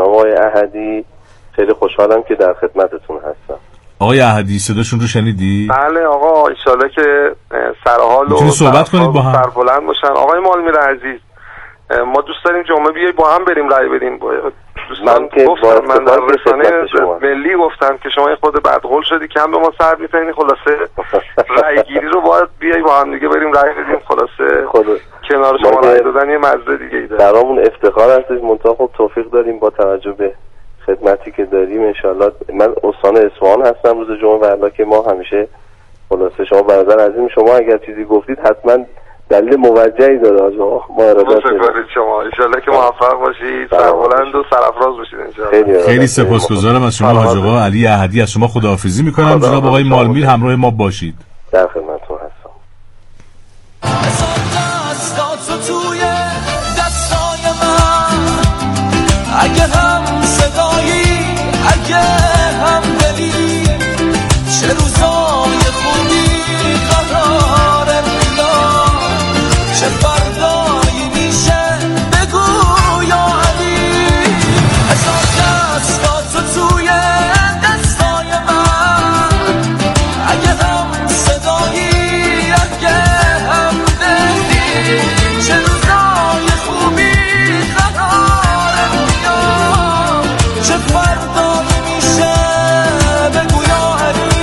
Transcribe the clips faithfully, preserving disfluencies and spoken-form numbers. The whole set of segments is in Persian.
جناب آقای احدی. خیلی خوشحالم که در خدمتتون هستم. آقای احدی صداشون رو شنیدی؟ بله آقا، ان شاءالله که سرحال و صحبت کنید با هم. سربلند باشن. آقای مالمیر عزیز، ما دوست داریم جمعه بیای با هم بریم رای بدیم. دوستان گفتم، من در رسانه ملی گفتم که شما خود بدقول شدی، کم به ما سر می‌زنی، خلاصه رای گیری رو باید بیای با هم دیگه بریم رای بدیم. خلاصه کنار شما رای دادن یه مزه دیگه ای داره. برامون افتخار هست، منتها خب توفیق داریم با توجه به خدمتی که داریم. ان شاءالله من استان اصفهان هستم روز جمعه، ولی که ما همیشه خلاصه شما برادر عزیز، شما اگر چیزی گفتید حتما دلیل موجهی داره. آقا ما ارادت داریم شما، ان شاءالله که موفق باشید، سربلند و سرافراز باشید ان شاءالله. خیلی سپاسگزارم از شما حاج آقا علی احدی. از شما خداحافظی میکنم. جناب آقای مالمیر همراه ما باشید. در خدمتتون هستم. اگه هم صدایی، اگه هم دلی، چه روزای خوبی قراره بیاد، چه فردایی میشه بگو یا علی. هزار دستاتو توی دستای من، اگه هم صدایی، اگه هم دلی، چه روزای خوبی قراره بیاد، چه فردایی میشه بگو یا علی.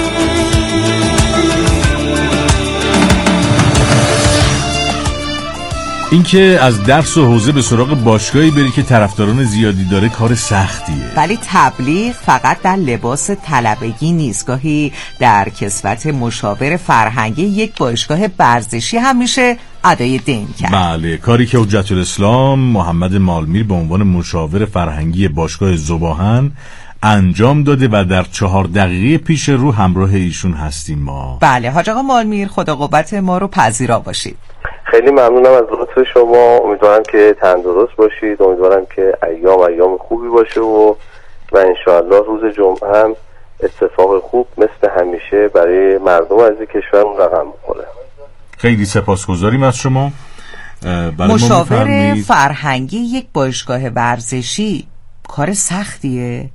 اینکه از درس و حوزه به سراغ باشگاهی بری که طرفداران زیادی داره کار سختیه، ولی تبلیغ فقط در لباس طلبگی نیست، گاهی در کسوت مشاور فرهنگی یک باشگاه ورزشی هم میشه ادای دین کرد. بله، کاری که حجت الاسلام محمد مالمیر به عنوان مشاور فرهنگی باشگاه ذوباهن انجام داده و در چهار دقیقه پیش رو همراه ایشون هستیم ما. بله حاج آقا مالمیر، خدا قوت ما رو پذیرا باشید. خیلی ممنونم از لطف شما. امیدوارم که تندرست باشید، امیدوارم که ایام ایام خوبی باشه و و انشاءالله روز جمعه هم اتفاق خوب مثل همیشه برای مردم عزیز کشورمون رقم بخوره. خیلی سپاسگزاریم از شما. مشاور فرهنگی یک باشگاه ورزشی کار سختیه؟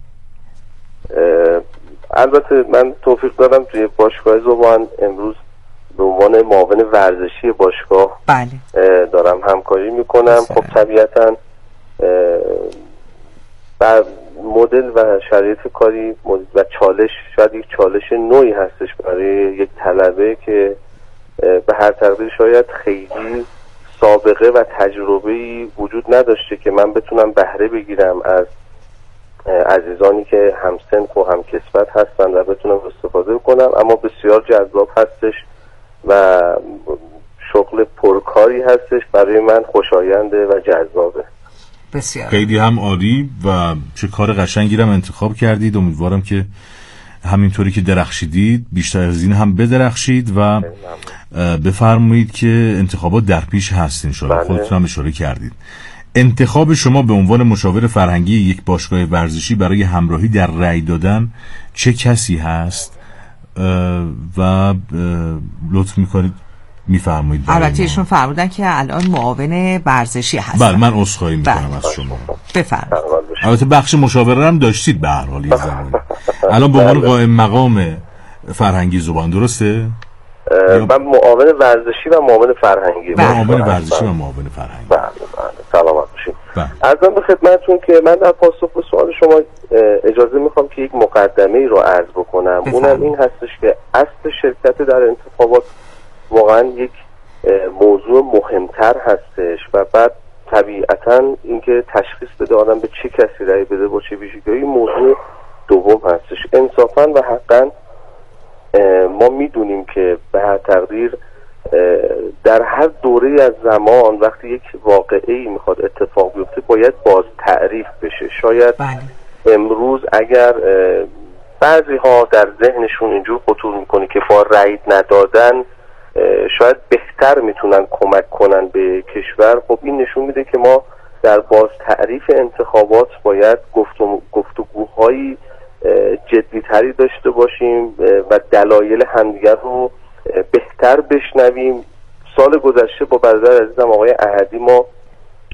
البته من توفیق دارم توی باشگاه ذوباهن امروز به عنوان معاون ورزشی باشگاه بله. دارم همکاری میکنم. خب طبیعتا بر مدل و شرایط کاری و چالش، شاید یک چالش نوعی هستش برای یک طلبه که به هر تقدیر شاید خیلی سابقه و تجربه‌ای وجود نداشته که من بتونم بهره بگیرم از عزیزانی که همسن و هم کسبت هستن و بتونم استفاده کنم. اما بسیار جذاب هستش و شغل پرکاری هستش، برای من خوشاینده و جذابه. بسیار خیلی هم عالی و چه کار قشنگی رو انتخاب کردید. امیدوارم که همینطوری که درخشیدید بیشتر از این هم بدرخشید و بفرمایید که انتخابات در پیش هست انشاءالله. خودتون هم اشاره کردید. انتخاب شما به عنوان مشاور فرهنگی یک باشگاه ورزشی برای همراهی در رأی دادن چه کسی هست و لطف میکنید میفرمایید؟ البته ایشون فرمودن که الان معاون ورزشی هستن. بله من عذرخواهی میکنم از شما. بفرمایید. البته بخش مشاوره هم داشتید به هر حال یه زمانی. الان به عنوان قائم مقام فرهنگی ذوباهن درسته؟ من معاون ورزشی و معاون فرهنگی. معاون ورزشی و معاون فرهنگی. بله بله سلامت باشید. عرضم به خدمتتون که من در پاسخ به سوال شما اجازه میخوام که یک مقدمه‌ای رو عرض بکنم. بفهم. اونم این هستش که اصل شرکت در انتخابات واقعا یک موضوع مهمتر هستش و بعد طبیعتا اینکه تشخیص بده آدم به چه کسی رأی بده با چه ویژگی موضوع دوم هستش. انصافا و حقا ما میدونیم که به هر تقدیر در هر دوره از زمان وقتی یک واقعه‌ای میخواد اتفاق بیفته باید باز تعریف بشه. شاید بله. امروز اگر بعضی ها در ذهنشون اینجور خطور میکنه که با رأی ندادن شاید بهتر میتونن کمک کنن به کشور، خب این نشون میده که ما در باز تعریف انتخابات باید گفتگو گفتگوهایی جدیتری داشته باشیم و دلایل همدیگر رو بهتر بشنویم. سال گذشته با برادر عزیزم آقای احدی ما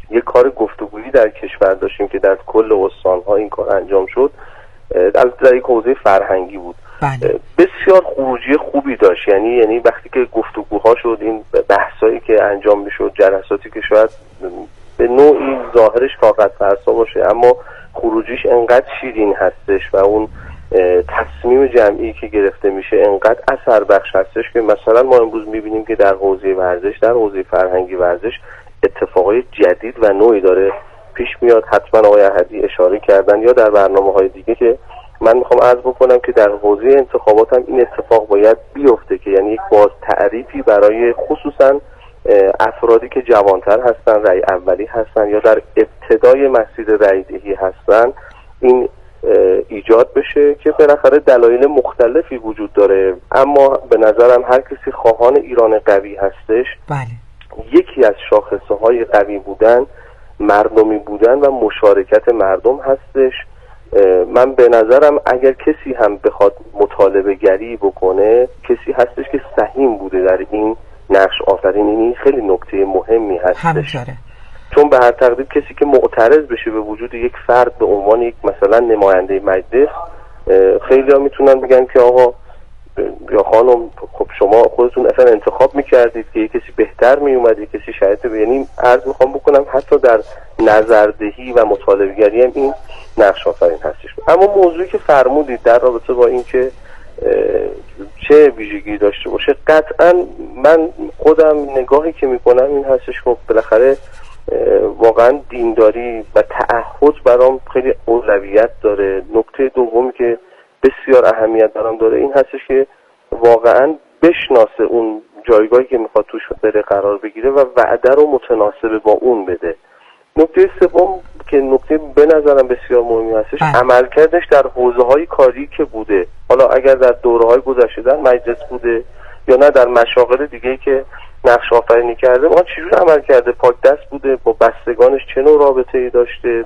یک کار گفتگویی در کشور داشتیم که در کل استان‌ها این کار انجام شد، در یک حوزه فرهنگی بود. بله. بسیار خروجی خوبی داشت، یعنی یعنی وقتی که گفتگوها شد، این بحثایی که انجام میشد، جلساتی که شاید به نوعی ظاهرش کاغذ فرسا باشه اما خروجیش انقدر شیرین هستش و اون تصمیم جمعی که گرفته میشه انقدر اثر بخش هستش که مثلا ما امروز میبینیم که در حوزه ورزش، در حوزه فرهنگی ورزش اتفاقای جدید و نوعی داره پیش میاد. حتما آقای احدی اشاره کردن یا در برنامه‌های دیگه که من میخوام عرض بکنم که در حوزه انتخابات هم این اتفاق باید بیفته که یعنی یک باز تعریفی برای خصوصا افرادی که جوانتر هستن، رأی اولی هستن یا در ابتدای مسیر رأی دهی هستن این ایجاد بشه که بالاخره دلایل مختلفی وجود داره، اما به نظرم هر کسی خواهان ایران قوی هستش. بله. یکی از شاخصه های قوی بودن مردمی بودن و مشارکت مردم هستش. من به نظرم اگر کسی هم بخواد مطالبه گری بکنه کسی هستش که سهیم بوده در این نقش آفرین. این خیلی نکته مهمی هستش همچاره. چون به هر تقدیر کسی که معترض بشه به وجود یک فرد به عنوان یک مثلا نماینده مجلس، خیلی ها میتونن بگن که آقا یا خانم خب شما خودتون اصلا انتخاب میکردید که یک کسی بهتر میومد، یک کسی شاید، یعنی عرض میخوام بکنم حتی در نظردهی و مطالبه گری هم این نقش آفرین هستش. اما موضوعی که فرمودید در رابطه با این که چه ویژگی داشته باشه، قطعا من خودم نگاهی که میکنم این هستش که بالاخره واقعا دینداری و تعهد برام خیلی اولویت داره. نکته دومی که بسیار اهمیت برام داره این هستش که واقعا بشناسه اون جایگاهی که میخواد توش بره قرار بگیره و وعده رو متناسب با اون بده. نکته سوم که نکته به نظرم بسیار مهمی هستش عملکردش در حوزه‌های کاری که بوده، حالا اگر در دوره‌های گذشته در مجلس بوده یا نه در مشاغل دیگه‌ای که نقش آفرینی کرده، ما چجور عمل کرده، پاک دست بوده، با بستگانش چه نوع رابطه‌ای داشته،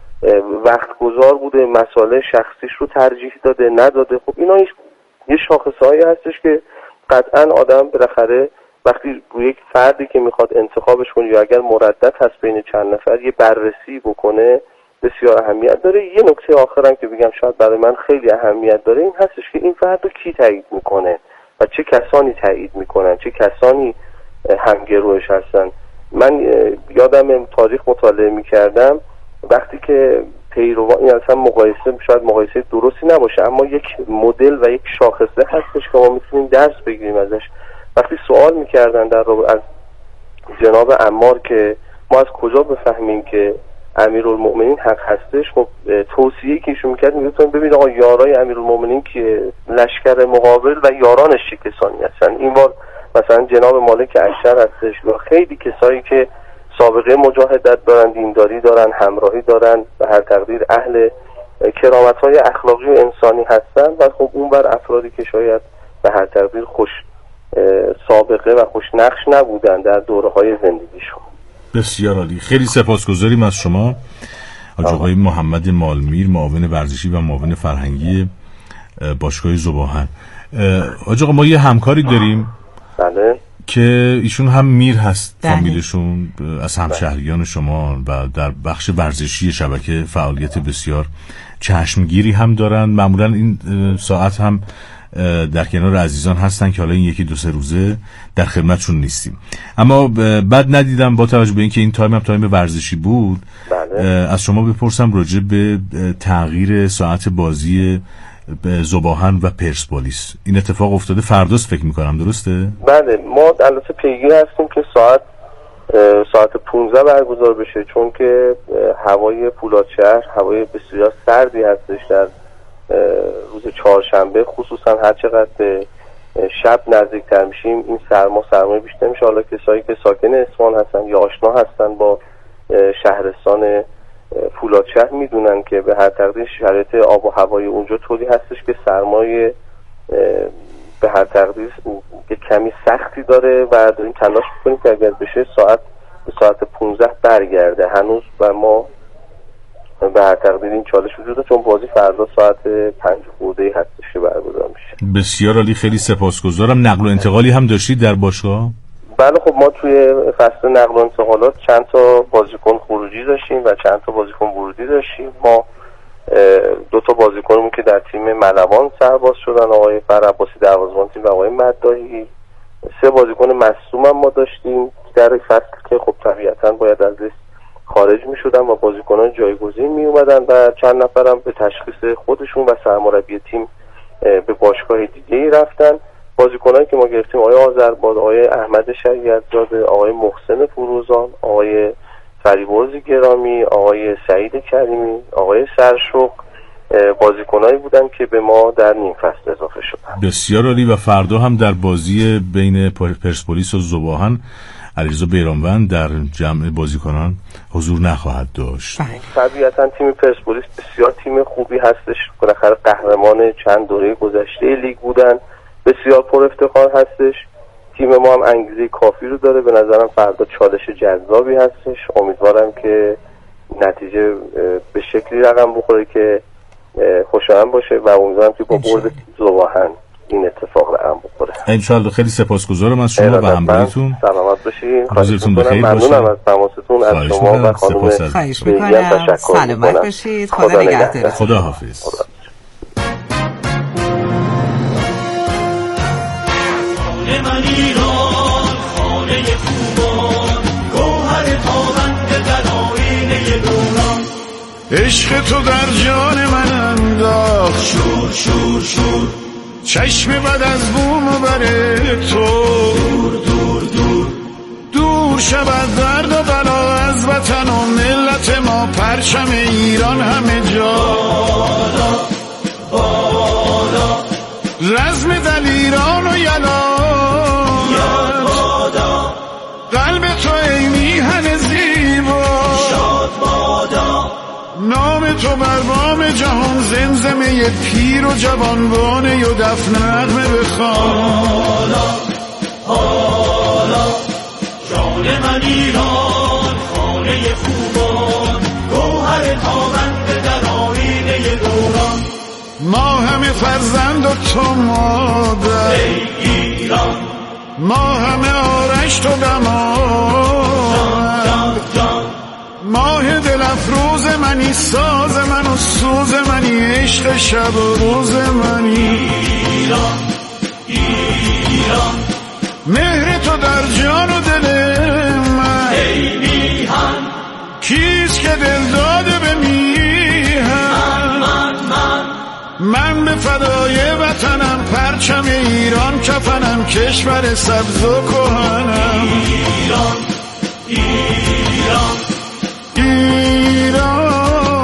وقت گذار بوده، مسائل شخصیش رو ترجیح داده نداده. خب اینا یه شاخصه‌هایی هستش که قطعاً آدم بالاخره وقتی یک فردی که میخواد انتخابش کنه یا اگر مردد هست بین چند نفر یه بررسی بکنه بسیار اهمیت داره. یه نکته آخرم که بگم شاید برای من خیلی اهمیت داره این هستش که این فرد رو کی تایید میکنه و چه کسانی تایید میکنن، چه کسانی همگروهش هستن. من یادم تاریخ مطالعه میکردم وقتی که پیروان، این اصلا مقایسه شاید مقایسه درستی نباشه اما یک مدل و یک شاخصه هستش که ما میتونیم درس بگیریم ازش. وقتی سوال میکردن در از جناب عمار که ما از کجا بفهمیم که امیرالمؤمنین حق هستش، خب توصیه‌ای که ایشون میکرد میگفتن ببین آقا یارای امیرالمؤمنین که لشکر مقابل و یارانش چه کسانی هستن. این بار مثلا جناب مالک اشتر هستش و خیلی کسایی که سابقه مجاهدت دارن، دینداری دارن، همراهی دارن و هر تقدیر اهل کرامت‌های اخلاقی و انسانی هستن و خب اون بر افرادی که شاید به هر تقدیر خوش سابقه و خوش نقش نبودن در دوره‌های زندگیشون. بسیار عالی، خیلی سپاسگزاریم از شما آقای محمد مالمیر، معاون ورزشی و معاون فرهنگی باشگاه ذوباهن. آقا ما یه همکاری داریم بله که ایشون هم میر هست فامیلشون از همشهریان شما و در بخش ورزشی شبکه فعالیت بسیار چشمگیری هم دارن. معمولا این ساعت هم در کنار عزیزان هستن که حالا این یکی دو سه روزه در خدمتشون نیستیم، اما بد ندیدم با توجه به اینکه این تایم هم تایم ورزشی بود بله. از شما بپرسم راجع به تغییر ساعت بازی ذوباهن و پرسپولیس. این اتفاق افتاده فرداست فکر میکنم، درسته؟ بله، ما البته پیگیر هستیم که ساعت ساعت پونزده برگزار بشه چون که هوای پولادشهر هوای بسیار سردی هستش در روز چهارشنبه، خصوصا هر چقدر به شب نزدیکتر میشیم این سرما سرمای بیشتر میشه. حالا کسایی که ساکن اصفهان هستن یا آشنا هستن با شهرستان فولادشهر میدونن که به هر تقدیر شرایط آب و هوای اونجا طوری هستش که سرمای به هر تقدیر که کمی سختی داره و داریم تلاش میکنیم که اگر بشه ساعت به ساعت پونزده برگرده. هنوز و ما به هر تقدیر این چالش وجود داره چون بازی فردا ساعت پنج خورده هستش که برگزار میشه. بسیار عالی، خیلی سپاسگزارم. نقل و انتقالی هم داشتید در باشگاه؟ بله خب ما توی فصل نقل و انتقالات چند تا بازیکن خروجی داشتیم و چند تا بازیکن ورودی داشتیم. ما دو تا بازیکنمون که در تیم ملوان سرباز شدن، آقای فرعباسی دروازه‌بان تیم و آقای مداحی. سه بازیکن مصدوم هم ما داشتیم در فصل که خب طبیعتاً باید از لیست خارج می‌شدن و بازیکنان جایگزین می‌اومدن و چند نفرم به تشخیص خودشون و سرمربی تیم به باشگاه دیگه‌ای رفتن. بازیکنانی که ما گرفتیم آقای آذرباد، آقای احمد شریعت‌زاده، آقای محسن فروزان، آقای فریبرز گرامی، آقای سعید کریمی، آقای سرشوق، بازیکنایی بودن که به ما در نیم فصل اضافه شدن. بسیار عالی. و فردا هم در بازی بین پرسپولیس و ذوباهن علیرضا بیرانوند در جمع بازیکنان حضور نخواهد داشت. طبیعتا تیم پرسپولیس بسیار تیم خوبی هستش، بالاخره قهرمان چند دوره گذشته لیگ بودن، بسیار پر افتخار هستش. تیم ما هم انگیزه کافی رو داره، به نظرم فردا چالش جذابی هستش. امیدوارم که نتیجه به شکلی رقم بخوره که خوشایند باشه و امیدوارم که با برد ذوباهن این اتفاق رقم بخوره ان شاء الله. خیلی سپاسگزارم از شما و همراهیتون. سلامت باشید. روزتون بخیر باشه. ممنونم از تماستون، از شما و خانم. خواهش می‌کنم. سلامت باشید. خدا نگهدار. خدا حافظ. من ایران خانه خوبان، گوهر تابنده در آینه دوران، عشق تو در جان من انداخت شور شور شور، چشم بد از بوم و بر تو دور دور دور دور شود درد و بلا از وطن و ملت ما، پرچم ایران همه جا بالا بالا، رزم دلیران و یلا قلب تو ای میهن زیبا شاد بادا، نام تو بر بام جهان زمزمه پیر و جوانبانه و دف نغمه بخوان. حالا حالا جان من ایران خانه خوبان، گوهر تابنده در آینه دوران، ما همه فرزند و تو مادر ای ایران، ما همه آرش تو دمار، ماه دل افروز منی، ساز من و سوز منی، عشق شب و روز منی ایران ایران، مهر تو در جان و دل من ای میهن، کیست که دل داده به میهن، من من من به فدای وطنم، پرچم ایران کفنم، کشور سبز و کهنم ایران ایران ایران.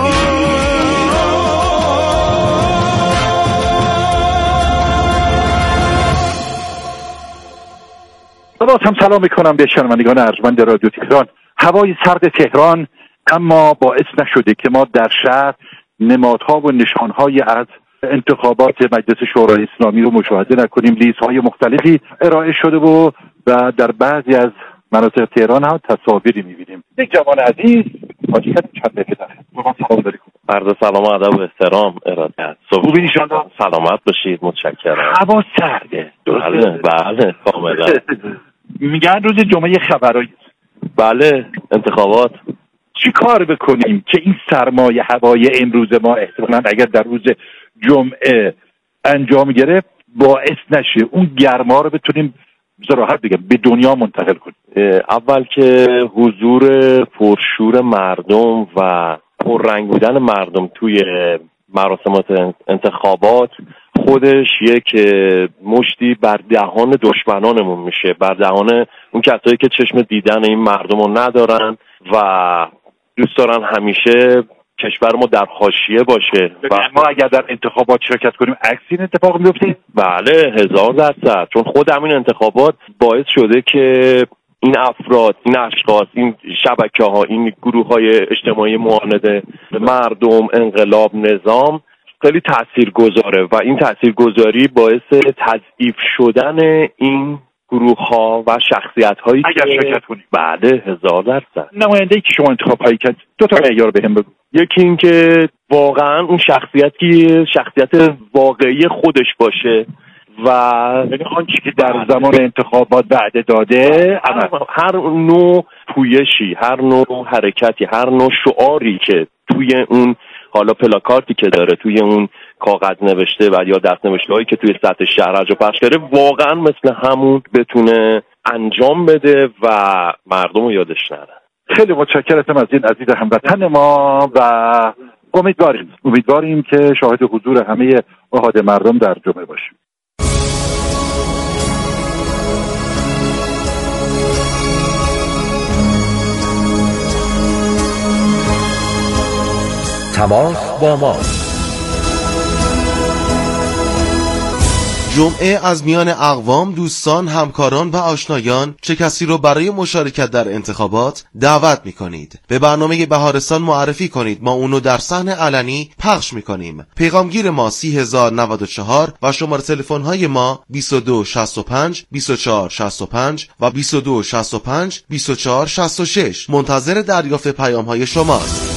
باز هم سلام میکنم به شنوندگان ارجمند رادیو تهران. هوای سرد تهران اما باعث نشده که ما در شهر نمادها و نشانهای از انتخابات مجلس شورای اسلامی رو مشاهده نکنیم. لیست‌های مختلفی ارائه شده و و در بعضی از مناطق تهران هم تصاویری می‌بینیم. یک جوان عزیز حاجی چند دقیقه داره. سلام علیکم. فردا سلام و ادب و احترام ارادت. خوبی ان شاءالله. سلامت باشید. متشکرم. هوا سرده. بله بله کاملا. میگن روز جمعه خبرایی. بله انتخابات. چی کار بکنیم که این سرمایه هوای امروز ما احتمالاً اگر در روز جمعه انجام گرفت باعث نشه اون گرما رو بتونیم راحت بگم به دنیا منتقل کنیم؟ اول که حضور پرشور مردم و پررنگ بودن مردم توی مراسمات انتخابات خودش یک مشتی بر دهان دشمنانمون میشه، بر دهان اون کسایی که چشم دیدن این مردم رو ندارن و دوست دارن همیشه کشور ما در حاشیه باشه. و ما اگر در انتخابات شرکت کنیم عکس این اتفاق میفته؟ بله هزار درصد، چون خود همین انتخابات باعث شده که این افراد، این اشخاص، این شبکه ها، این گروه های اجتماعی معاند مردم، انقلاب، نظام خیلی تأثیر گذاره و این تأثیر گذاری باعث تضعیف شدن این گروه ها و شخصیت هایی اگر شرکت کنیم. بله هزار درصد. نماینده‌ای که شما انتخاب هایی کرد دو تا معیار بهم بگو. یکی این که واقعا اون شخصیتی شخصیت واقعی خودش باشه و یعنی آنچه که در زمان انتخابات وعده داده هر, هر نوع پویشی، هر نوع حرکتی، هر نوع شعاری که توی اون حالا پلاکارتی که داره، توی اون کاغذ نوشته و یا دست نوشته هایی که توی سطح شهر رو پخش کرده، واقعا مثل همون بتونه انجام بده و مردم رو یادش نره. خیلی متشکرم از این عزیز هموطن ما و امیدواریم امیدواریم که شاهد حضور همه احاد مردم در جمعه باشیم. تماس با ما. جمعه از میان اقوام، دوستان، همکاران و آشنایان چه کسی رو برای مشارکت در انتخابات دعوت می‌کنید. به برنامه بهارستان معرفی کنید، ما اونو در صحن علنی پخش می‌کنیم. پیغامگیر ما سی هزار و نود و چهار و شماره تلفن‌های ما بیست و دو شصت و پنج بیست و چهار شصت و پنج و بیست و دو شصت و پنج بیست و چهار شصت و شش. منتظر دریافت پیام‌های شماست.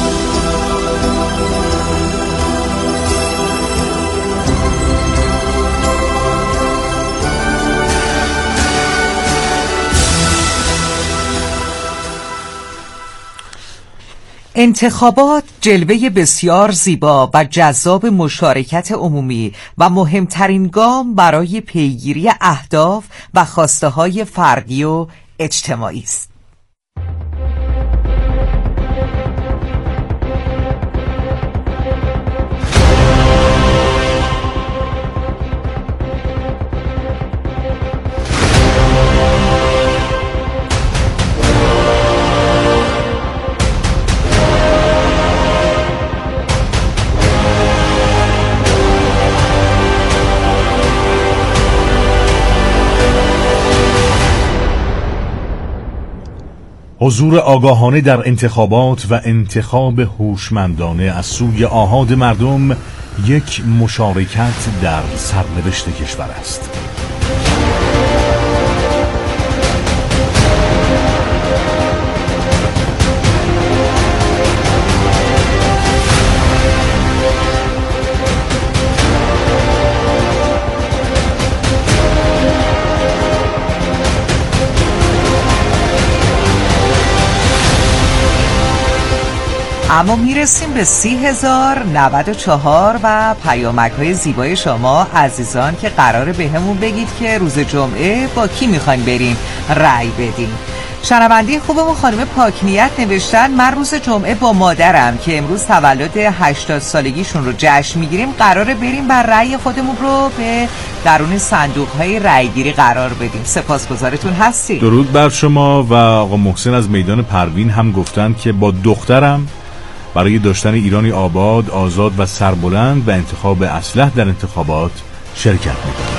انتخابات جلوه بسیار زیبا و جذاب مشارکت عمومی و مهمترین گام برای پیگیری اهداف و خواسته‌های فردی و اجتماعی است. حضور آگاهانه در انتخابات و انتخاب هوشمندانه از سوی آحاد مردم یک مشارکت در سرنوشت کشور است. اما میرسیم به سی هزار و نود و چهار و پیامک های زیبای شما عزیزان که قراره به همون بگید که روز جمعه با کی میخواین بریم رأی بدیم. شنونده خوبمون خانم پاکنیت نوشتن من روز جمعه با مادرم که امروز تولد هشتاد سالگیشون رو جشن میگیریم قراره بریم و رأی خودمون رو به درون صندوق های رأیگیری قرار بدیم. سپاسگزارتون هستیم. درود بر شما. و آقا محسن از میدان پروین هم گفتن که با دخترم برای داشتن ایرانی آباد، آزاد و سربلند و انتخاب اصلح در انتخابات شرکت می‌کنیم.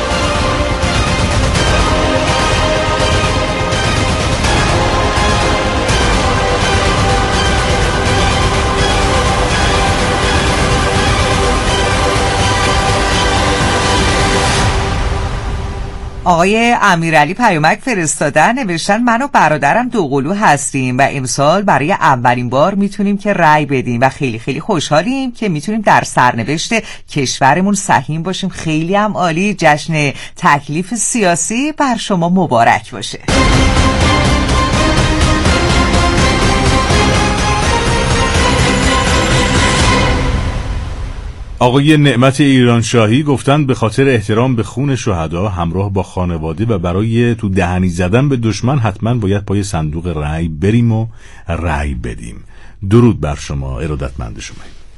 آقای امیرعلی پیامک فرستادن نوشتن من و برادرم دوقلو هستیم و امسال برای اولین بار میتونیم که رأی بدیم و خیلی خیلی خوشحالیم که میتونیم در سرنوشت کشورمون سهیم باشیم. خیلی هم عالی. جشن تکلیف سیاسی بر شما مبارک باشه. آقای نعمت ایرانشاهی گفتن به خاطر احترام به خون شهدا همراه با خانواده و برای تو دهنی زدن به دشمن حتما باید پای صندوق رأی بریم و رأی بدیم. درود بر شما، ارادتمند شما.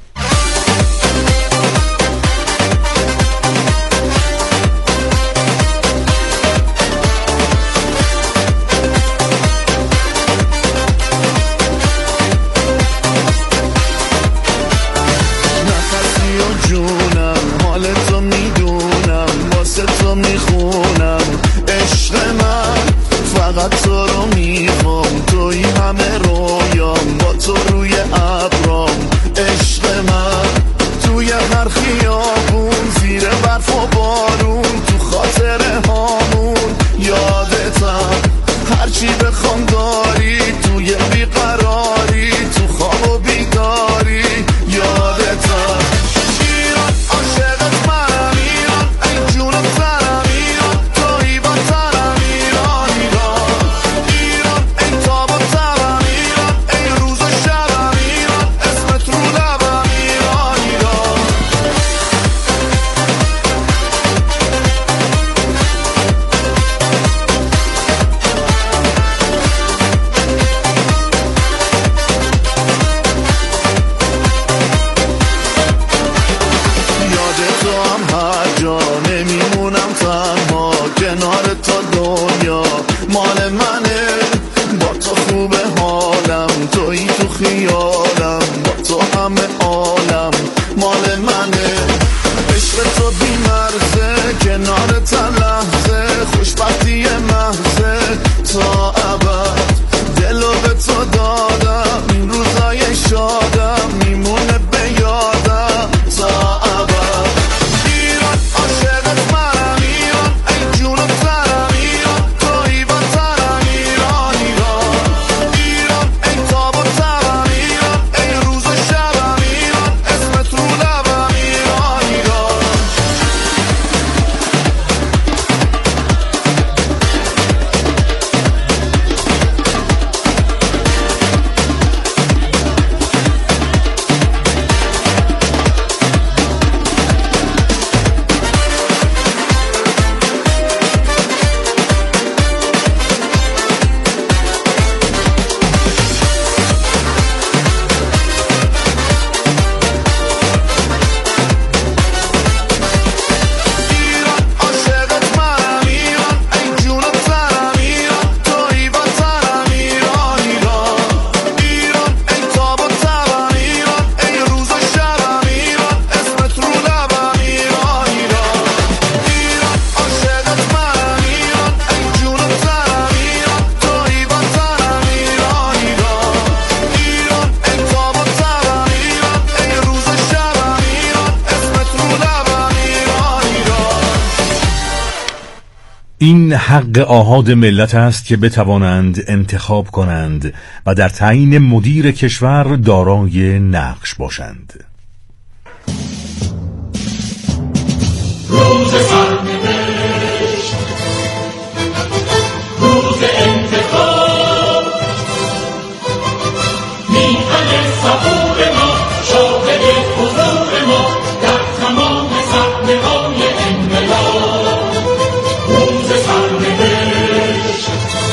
فقط تو رو میخوام، توی همه رویام، با تو روی ابرام. عشق من توی هر خیابون، زیر برف و بارون، تو خاطره هامون. یادتم هرچی بخوام داری، توی بیقراری، تو خواب و بیداری. یادتم ایران عاشقت منم، ایران ای جونم این حق آحاد ملت است که بتوانند انتخاب کنند و در تعیین مدیر کشور دارای نقش باشند. روز سرنوشت، روز انتخاب، میهن صبور ما، شاهد حضور ما در تمام صحنه‌های انقلاب. روز سرنوشت.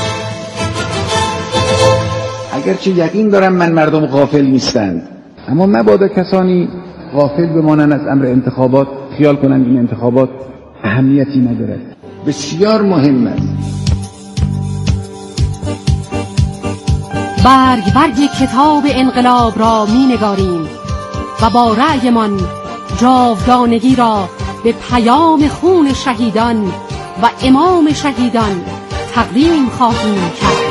اگرچه یقین دارم من مردم غافل نیستند، اما مبادا کسانی غافل بمانند از امر انتخابات، خیال کنند این انتخابات اهمیتی ندارد. بسیار مهم است. برگ برگ کتاب انقلاب را می نگاریم و با رأیمان جاودانگی را به پیام خون شهیدان و امام شهیدان تقدیم خواهیم کرد.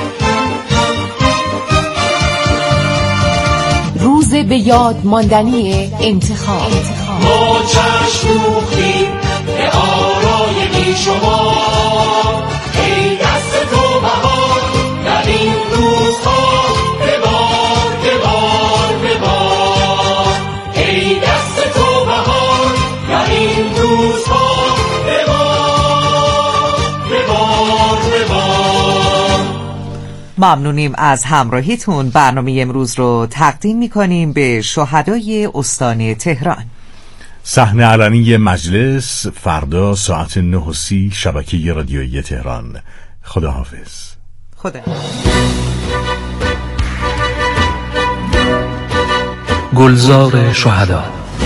روز به یاد ماندنی انتخاب. ما چشم دوختیم به آرای بی شما، ای دست تو بهار در این روزها، ببار ببار ببار، ای دست تو بهار در این روزها، ببار ببار ببار. ممنونیم از همراهیتون. برنامه امروز رو تقدیم می‌کنیم به شهدای استان تهران. صحنه علنی مجلس فردا ساعت نه و سی شبکه رادیویی تهران. خداحافظ. خدا. گلزار شهدا.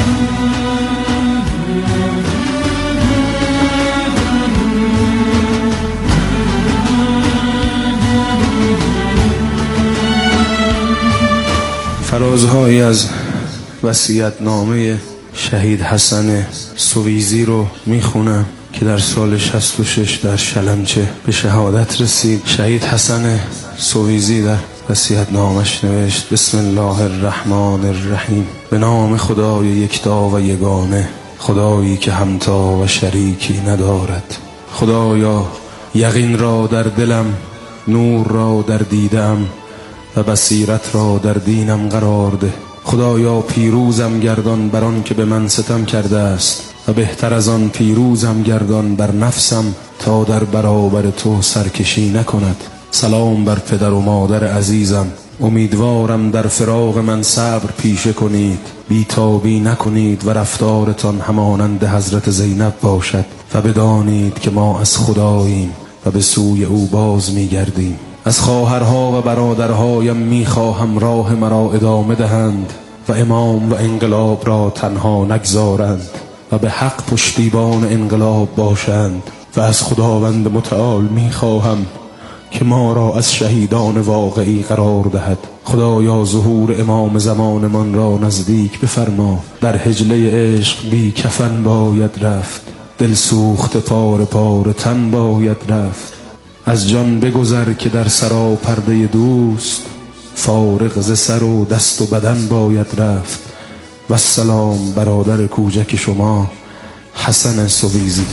فرازهایی از وصیت‌نامه شهید حسن سویزی رو میخونم که در سال شصت و شش در شلمچه به شهادت رسید. شهید حسن سویزی در وصیت‌نامش نوشت: بسم الله الرحمن الرحیم، به نام خدای یکتا و یگانه، خدایی که همتا و شریکی ندارد. خدایا یقین را در دلم، نور را در دیدم و بصیرت را در دینم قرار ده. خدایا پیروزم گردان بر آن که به من ستم کرده است و بهتر از آن پیروزم گردان بر نفسم تا در برابر تو سرکشی نکند. سلام بر پدر و مادر عزیزم، امیدوارم در فراق من صبر پیشه کنید، بیتابی نکنید و رفتارتان همانند حضرت زینب باشد و بدانید که ما از خداییم و به سوی او باز میگردیم. از خواهرها و برادرهایم میخواهم راه مرا ادامه دهند و امام و انقلاب را تنها نگذارند و به حق پشتیبان انقلاب باشند و از خداوند متعال میخواهم که ما را از شهیدان واقعی قرار دهد. خدایا ظهور امام زمانمان را نزدیک بفرما. در حجله عشق بی کفن باید رفت، دل سوخت پاره پاره تن باید رفت. از جان بگذر که در سرا پرده دوست، فارغ ز سر و دست و بدن باید رفت. و السلام برادر کوچک شما حسن سویزی.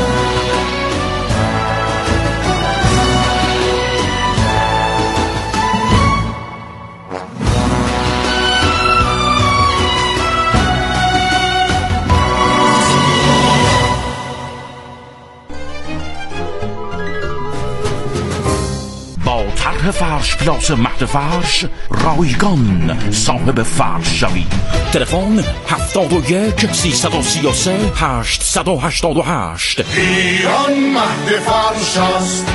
فرش پلاس مهد فرش رایگان صاحب فرش شوی. تلفن هفتاد و یک سیصد و سی و سه هشتصد و هشتاد و هشت. ایران مهد فرش است.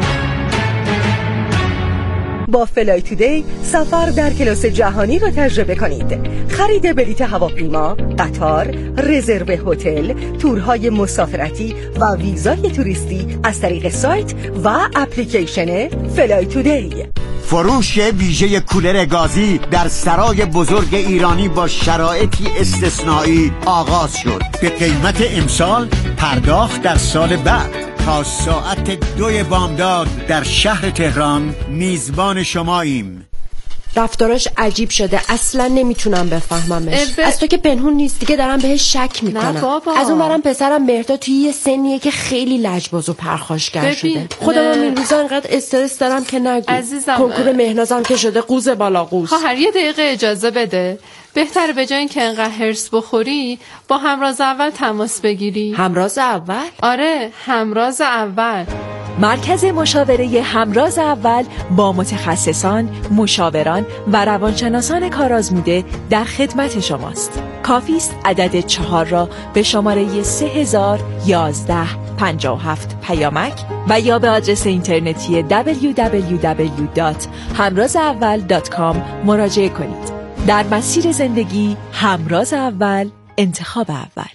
با فلای تودی سفر در کلاس جهانی را تجربه کنید. خرید بلیط هواپیما، قطار، رزرو هتل، تورهای مسافرتی و ویزای توریستی از طریق سایت و اپلیکیشن فلای تودی. فروش ویژه کولر گازی در سرای بزرگ ایرانی با شرایطی استثنایی آغاز شد. به قیمت امسال، پرداخت در سال بعد. تا ساعت دوی بامداد در شهر تهران میزبان شماییم. رفتاراش عجیب شده، اصلا نمیتونم بفهممش. ب... از تو که پنهون نیست دیگه دارم بهش شک میکنم. نه بابا. از اون برم پسرم مهرداد توی یه سنیه که خیلی لجباز و پرخاشگر شده. خودم هم این روزا انقدر استرس دارم که نگو. عزیزم کنکور مهنازم که شده قوز بالا قوز. خواهر یه دقیقه اجازه بده. بهتره به جای اینکه انقدر هرس بخوری با همراز اول تماس بگیری. همراز اول؟ آره همراز اول. مرکز مشاوره همراز اول با متخصصان، مشاوران و روانشناسان کارآزموده در خدمت شماست. کافی است عدد چهار را به شماره سه هزار یازده پنجاه و هفت پیامک و یا به آدرس اینترنتی دبلیو دبلیو دبلیو دات همراز اول دات کام مراجعه کنید. در مسیر زندگی همراز اول، انتخاب اول.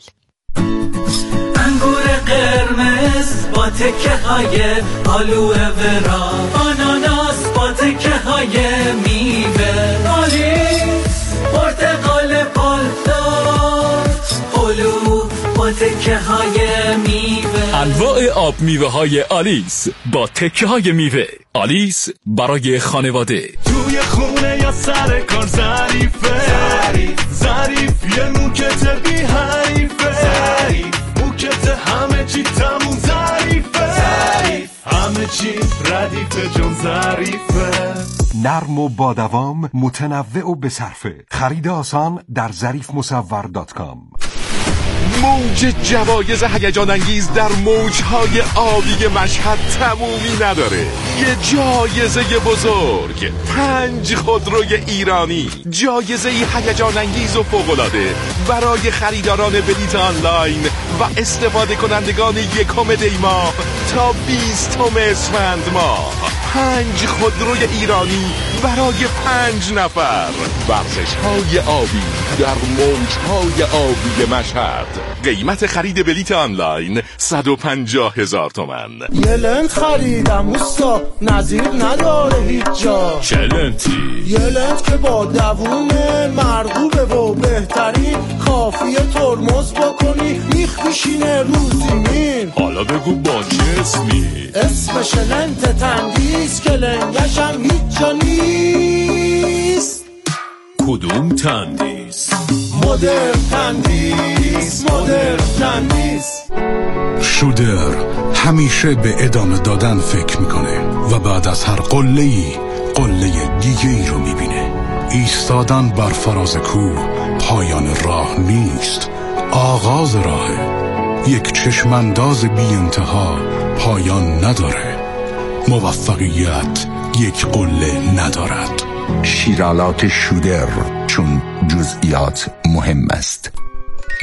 انگور قرمز با تکه های آلوه ورا، آناناس با تکه های میوه، آلیس پرتقال پالدار، هلو با تکه های میوه. انواع آب میوه های آلیس با تکه های میوه. آلیس برای خانواده. توی خونه یا سر کار ظریفه، ظریف ظریف یه موکت بی حریفه، ظریف موکت همه چی تموم ظریفه، ظریف همه چی ردیفه جون ظریفه. نرم و با دوام، متنوع و بصرفه. خرید آسان در ظریف مصور دات کام. موج جوایز هیجان انگیز در موجهای آبی مشهد تمومی نداره. یه جایزه بزرگ، پنج خودروی ایرانی، جایزه هیجان انگیز و فوق‌العاده برای خریداران بلیت آنلاین و استفاده کنندگان یکم دی ماه تا بیستم اسفند ماه. پنج خودروی ایرانی برای پنج نفر. ورزش‌های آبی در موجهای آبی مشهد. قیمت خرید بلیت آنلاین صد و پنجاه هزار تومان. یه لنت خریدم اوستا، نظیر نداره هیچ جا. چه لنتی؟ یه لنت که با دوونه، مرغوبه و بهترین، کافیه ترمز بکنی میخ میشینه رو زمین. حالا بگو با چه اسمی؟ اسمش لنت تندیس که لنگشم هیچ جا نیست. کدوم تندیس؟ مدرن تندیس، مدرن تندیس. شودر همیشه به ادامه دادن فکر میکنه و بعد از هر قله‌ای قله دیگه ای رو میبینه. ایستادن بر فراز کوه پایان راه نیست، آغاز راهه. یک چشمانداز بی انتها پایان نداره. موفقیت یک قله ندارد. شیرالات شودر، چون جزئیات مهم است.